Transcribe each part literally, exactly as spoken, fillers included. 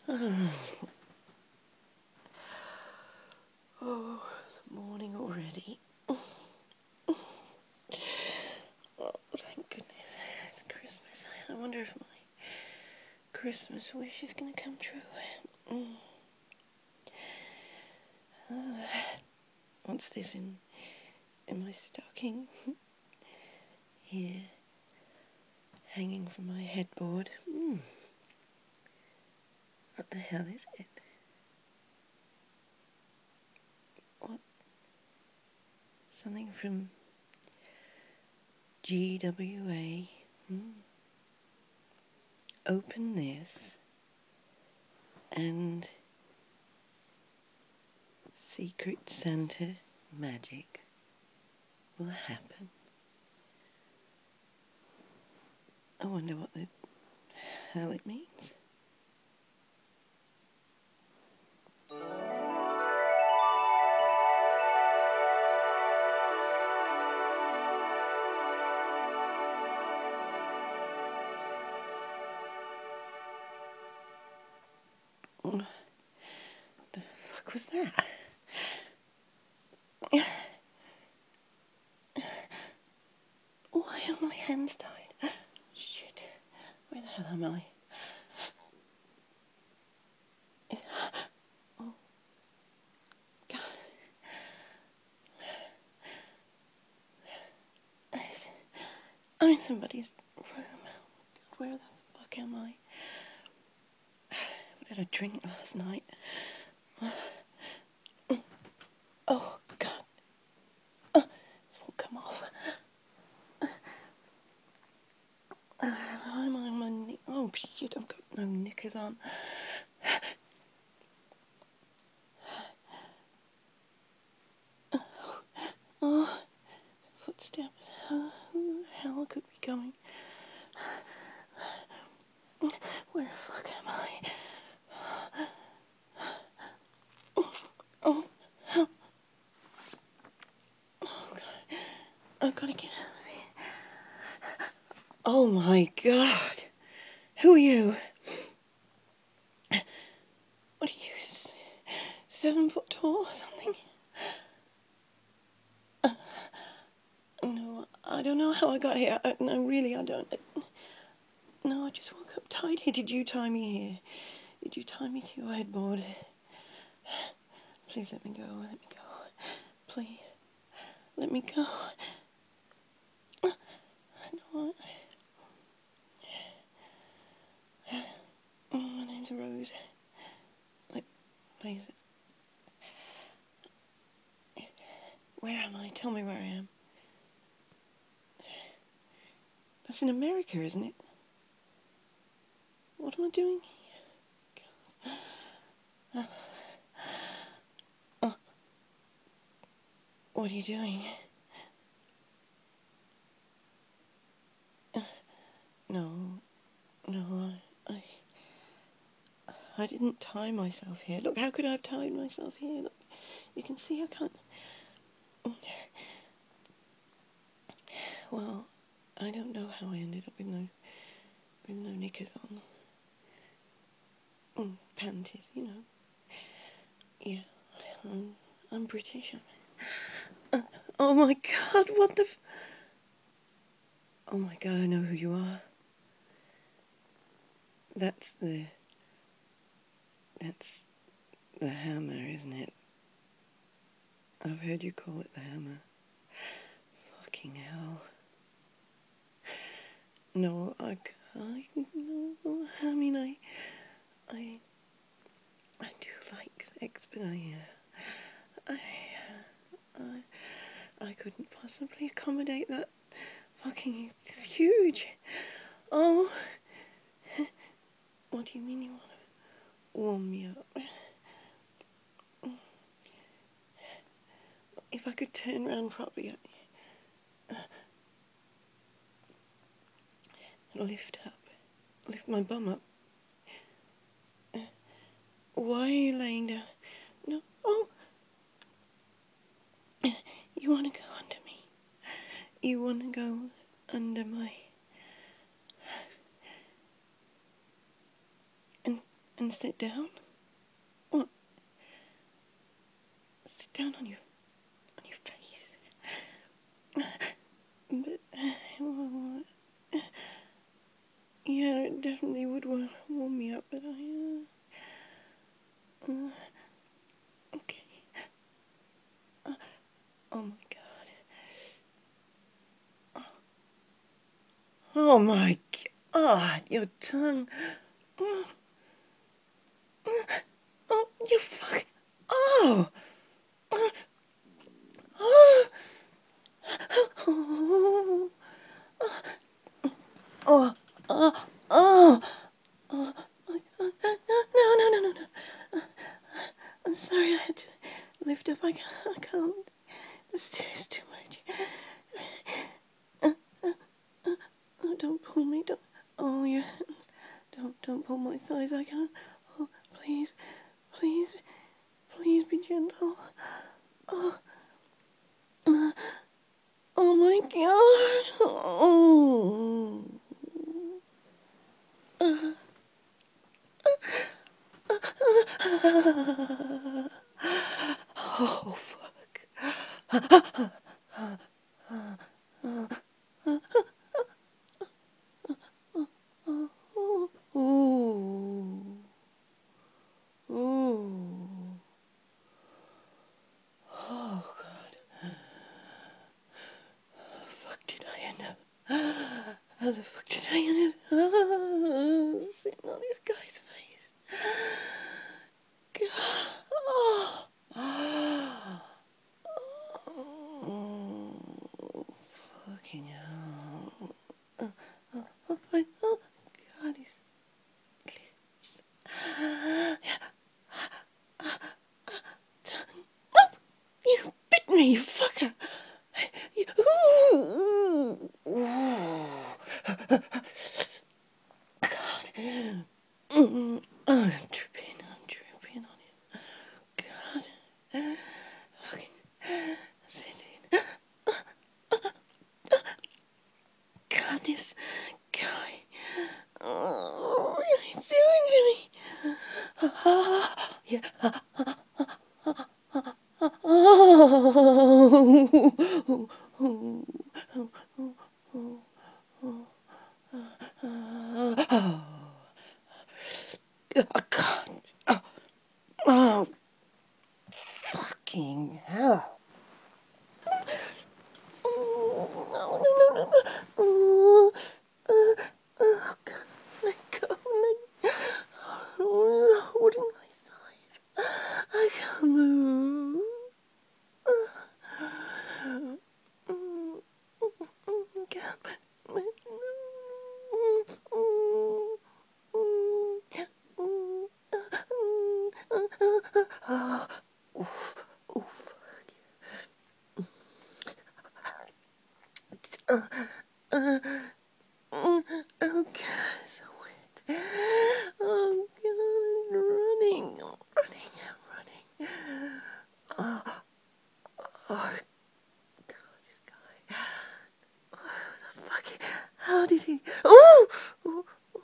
Oh, oh, it's morning already. Oh, thank goodness it's Christmas. I wonder if my Christmas wish is going to come true. Mm. Oh, what's this in in my stocking? Here, hanging from my headboard. Mm. What the hell is it? What? Something from G W A. Mm. Open this and Secret Santa magic will happen. I wonder what the hell it means. What the fuck was that? Why are my hands tied? Shit. Where the hell am I? Oh, God. I'm in somebody's room. God, where the fuck am I? What did I drink last night? Oh, God. Uh, this won't come off. Uh, I'm on my knee. Oh, shit, I've got no knickers on. Oh, footsteps. Uh, who the hell could be coming? Where the fuck am I? Oh, oh, oh, God. I've got to get out of here. Oh, my God. Who are you? What are you, s- seven foot tall or something? Uh, no, I don't know how I got here. I, no, really, I don't. No, I just woke up tied here. Did you tie me here? Did you tie me to your headboard? Please let me go. Let me go. Please. Let me go. I don't. Oh, my name's Rose. Like, please. Where am I? Tell me where I am. That's in America, isn't it? What am I doing here? God. Uh, oh. What are you doing? Uh, no. No, I, I... I didn't tie myself here. Look, how could I have tied myself here? Look, you can see I can't... Well, I don't know how I ended up with no, with no knickers on. Mm, panties, you know. Yeah, I'm, I'm British. I'm, uh, oh my God, what the f... Oh my God, I know who you are. That's the... That's the hammer, isn't it? I've heard you call it the hammer. Fucking hell. No, I, I, no, I mean, I, I, I do like sex, but I, uh, I, I, I couldn't possibly accommodate that. Fucking, it's huge. Oh, what do you mean you want to warm me up? If I could turn around properly, lift up, lift my bum up. Uh, why are you laying down? No, oh, you want to go under me? You want to go under my... And And sit down? What? Sit down on your on your face. But well, yeah, it definitely would warm, warm me up. But I uh, uh okay. Uh, oh my god. Oh my god, your tongue. Oh, oh you fuck. Oh. Oh. Oh. Oh. Oh. Oh. Oh. Oh. No, no, no, no, no. I'm sorry, I had to lift up. I can't. I can't. This is too much. Uh, uh, uh, oh, don't pull me. Don't. Oh, your hands. Don't, don't pull my thighs. I can't. Oh, please, please, please be gentle. Oh, uh, oh my God. Oh. Uh, oh, fuck. Ooh. Ooh. Oh, God. How the fuck did I end up? How the fuck did I end up? Oh, sitting on this guy's face. God. Oh. Oh, fucking hell. Oh, oh, oh, my, oh, God, his lips. You bit me, you fucker. You, ooh, ooh. God. Mm, I'm tripping, I'm tripping on it. God. Fucking sitting. God, this guy. Oh, what are you doing to me? Ah, yeah. Oh, God. Oh, oh, fucking hell. Oh, no, no, no, no. Oh, uh, oh, God. Let go. Let oh, holding my thighs. I can't move. Uh, uh, oh God, so wet. Oh God, I'm running, I'm running, I'm running. Oh, oh God, this guy. Oh, the fuck? How did he? Oh, oh,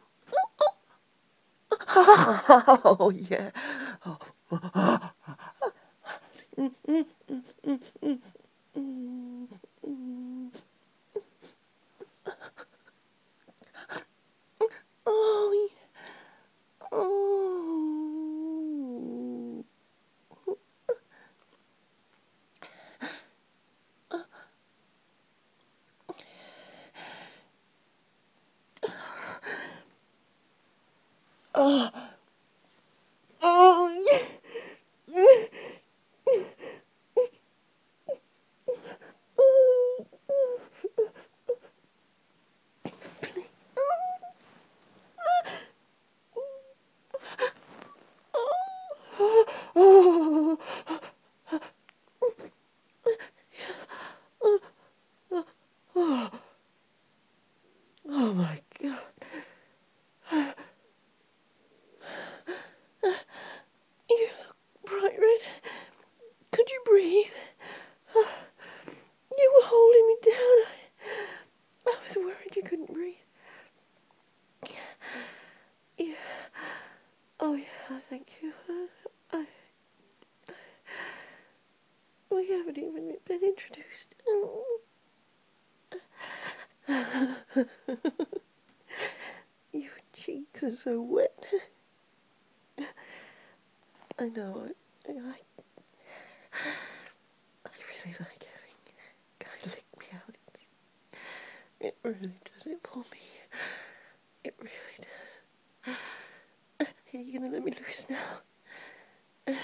oh, oh yeah. Oh, oh, mm, mm, mm, mm, mm, mm, mm. Oh, yeah. Oh. Oh, oh, yeah. Oh, oh, oh my God. Oh, thank you. I, we haven't even been introduced. Your cheeks are so wet. I know. I, I, I really like having a guy lick me out. It's, it really does it for me. It really does. Are you gonna let me loose now?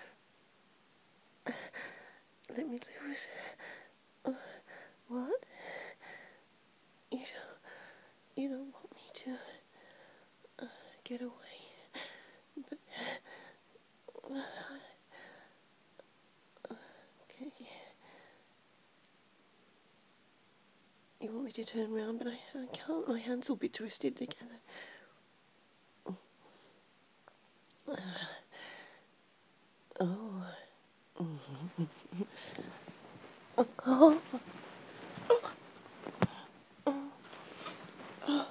Let me loose. Uh, what? You don't, you don't want me to uh, get away, but uh, okay. You want me to turn around, but I, I can't. My hands will be twisted together. Uh, oh. Oh. Oh. Oh.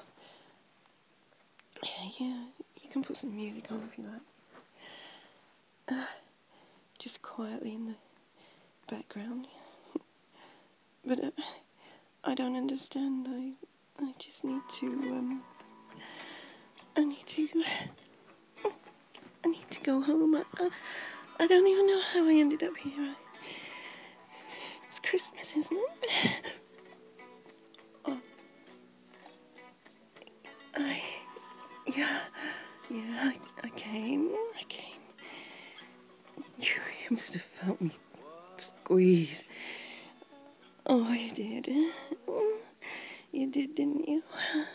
Yeah, yeah, you can put some music on if you like. Uh, just quietly in the background. But uh, I don't understand. I, I just need to. Um, I need to. I need to go home. I, I, I don't even know how I ended up here. I, it's Christmas, isn't it? Oh, I. Yeah, yeah. I, I came. I came. You, you must have felt me squeeze. Oh, you did. You did, didn't you?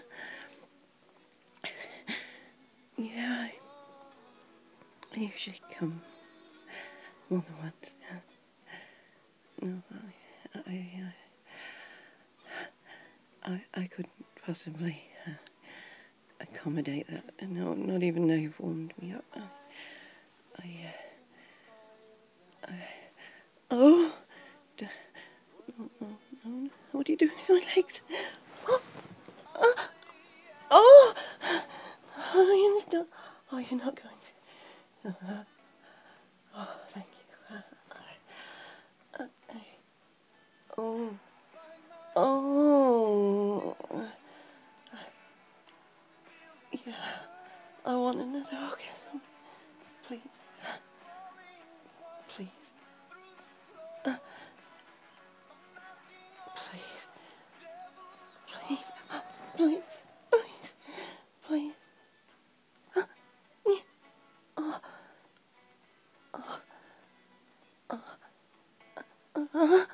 Yeah, I, I usually come more than once. No, I, I, I, I couldn't possibly uh, accommodate that. No, not even though you've warmed me up. I, I, uh, I oh, d- no, no, no, no. What are you doing with my legs? Oh, oh, oh, oh you're not, oh, you're not going to. Uh, oh, thank you. Uh, uh, uh, oh, oh, yeah. I want another orgasm. Please. Please. Uh, please. Please. Please. Please. Please. Uh, yeah. Oh. Oh. Oh. Uh,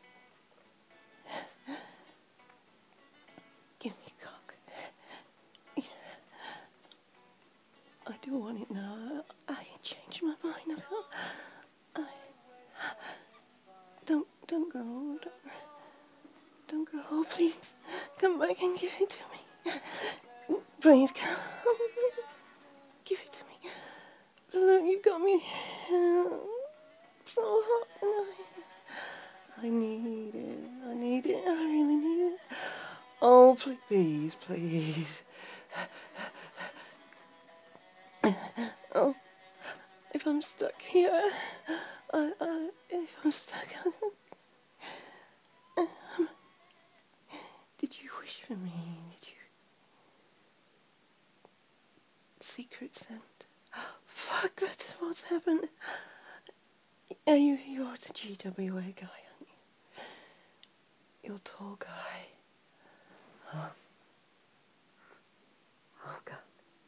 give me cock. Yeah. I do want it now. I, I changed my mind. I, I, don't, don't go. Don't, don't go. Oh, please. Come back and give it to me. Please come. Give it to me. Look, you've got me uh, so hot. And I, I need it. I need it. I really need it. Oh, please, please. Oh, if I'm stuck here, I, I, if I'm stuck, um, did you wish for me? Did you? Secret Santa. Fuck, that's what's happened. Are you, you're the G W A guy, aren't you? You're tall guy. Huh? Oh, God.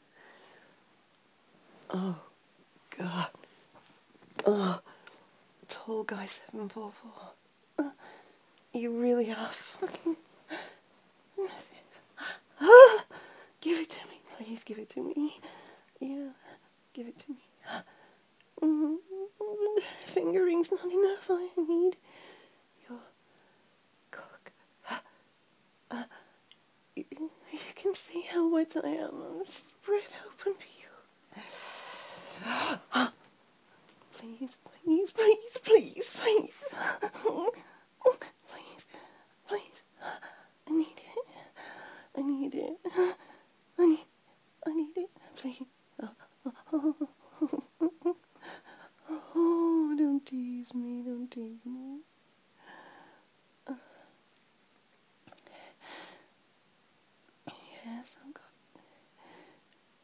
Oh, God. Oh, tall guy seven four four. Uh, you really are fucking massive. Ah, give it to me, please. Give it to me. Yeah, give it to me. Mm, fingering's not enough. I need your cock. Uh, you, you can see how wet I am. I'm spread open for you. Please, please, please, please, please. Please, please. I need it. I need it. I need, I need it. Please. Oh, oh, oh.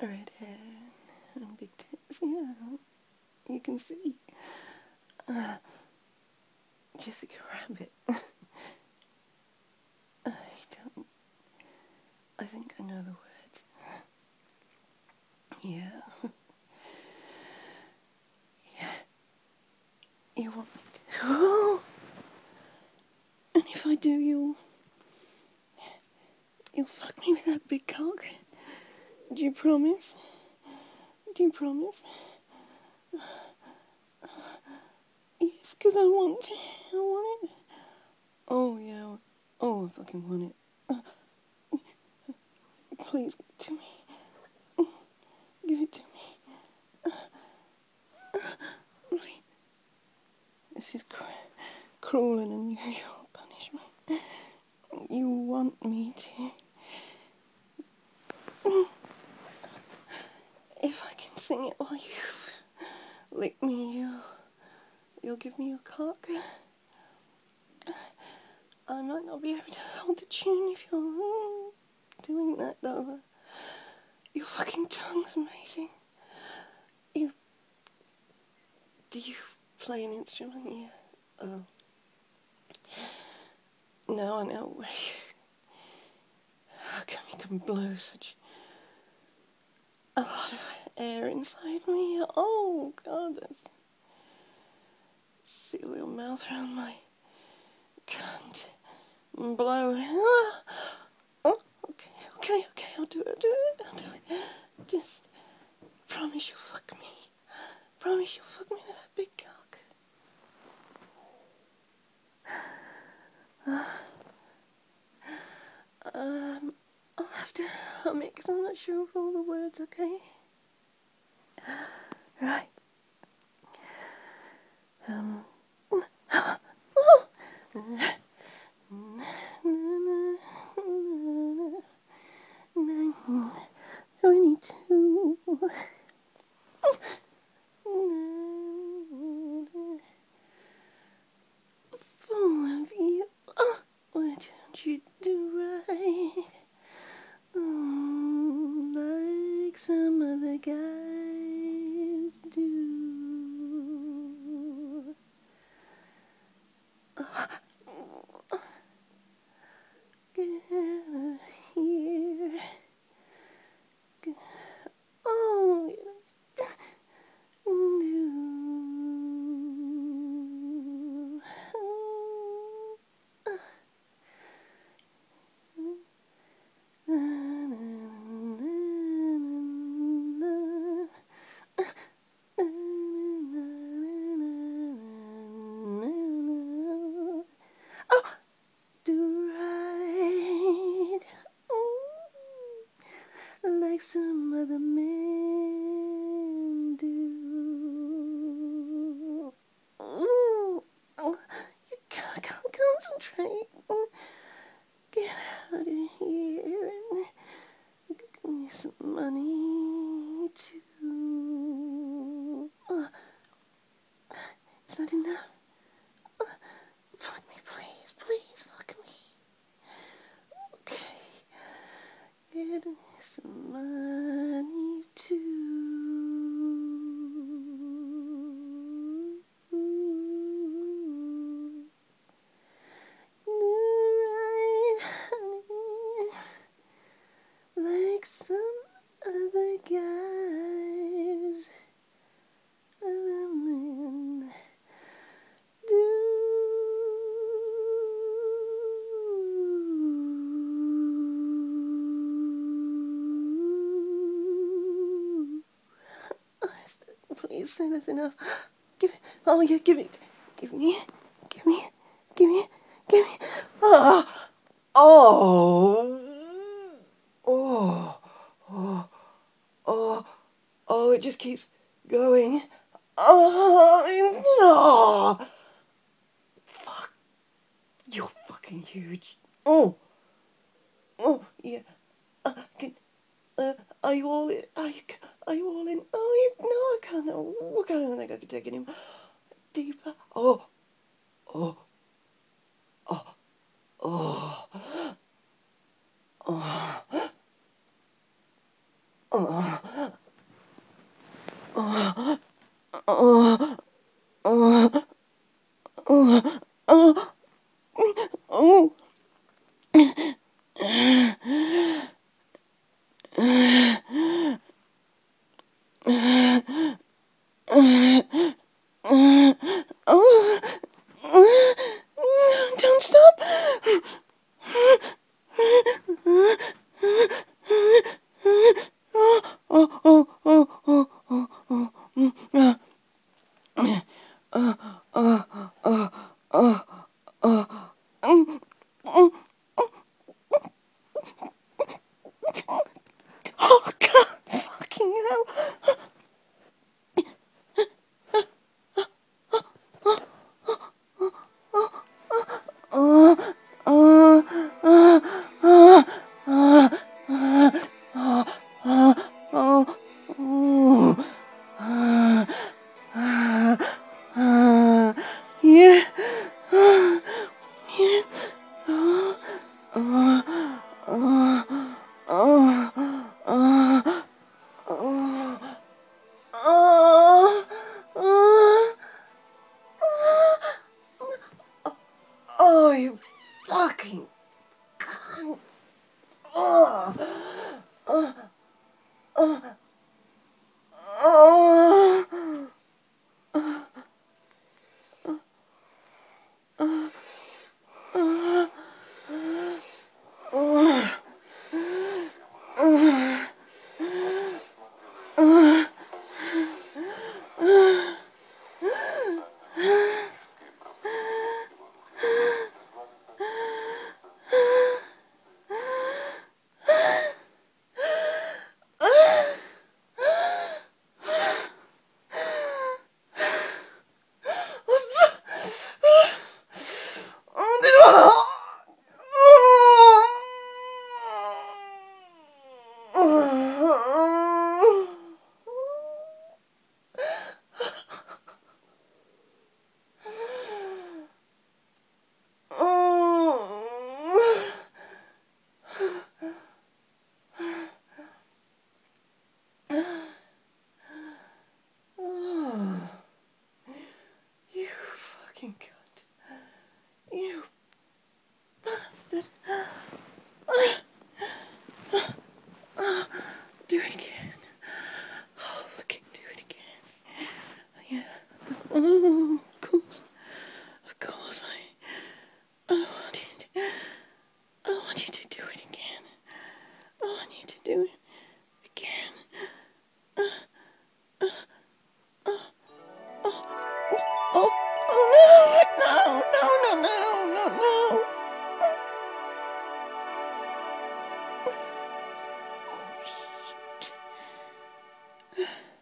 red hair and big tits. Yeah, you can see. Uh, Jessica Rabbit. I don't. I think I know the words. Yeah. Yeah. You want me to? Oh! And if I do, you'll. You'll fuck me with that big cock? Do you promise? Do you promise? Yes, because I want it. I want it. Oh, yeah. Oh, I fucking want it. Uh, please, give it to me. Give it to me. Uh, uh, this is cr- cruel and unusual punishment. You want me to... If I can sing it while you lick me, you'll, you'll give me your cock. I might not be able to hold the tune if you're doing that, though. Your fucking tongue's amazing. You... Do you play an instrument? Yeah. Oh. Now I know where you... How come you can blow such a lot of air inside me? Oh, God, that's... Seal your mouth around my cunt and blow. Ah. Oh, okay, okay, okay, I'll do it, I'll do it, I'll do it. Just promise you'll fuck me. Promise you'll fuck me with that big cock. Um, I'll have to hum it because I'm not sure of all the words, okay? Right. Um. Twenty-two. Full of you. Oh, why don't you do right? Mm, like some other guys do. Oh, get out of here. Get, oh, do right, mm, like some other men do. Mm, oh, you can't, can't concentrate. Get out of here and give me some money too. Uh, is that enough? Uh, fuck me, please, please, fuck me. Okay. Get me some money too. Right, honey. Like some other guys, other men do. Please say that's enough. Give it. Oh yeah, give it. Give me. Give me. Give me. Give me. Ah. Oh. Oh. Oh. Oh. Oh. It just keeps going. Oh no. Fuck. You're fucking huge. Oh. Oh yeah. Uh, can. Uh, are you all in? Are you, are you all in? Oh, you, no, I can't. Oh, I don't think I can take it anymore. Deeper. Oh, oh, oh, oh, oh, oh. Yeah. Oh, you fucking cunt. Oh. Oh. Oh. Oh. You fucking cunt. You bastard. Do it again. Oh, fucking do it again. Yeah. Oh, of course. Of course I... I want you to... I want you to do it again. I want you to do it again. Oh, oh no, no, no, no, no, no, no.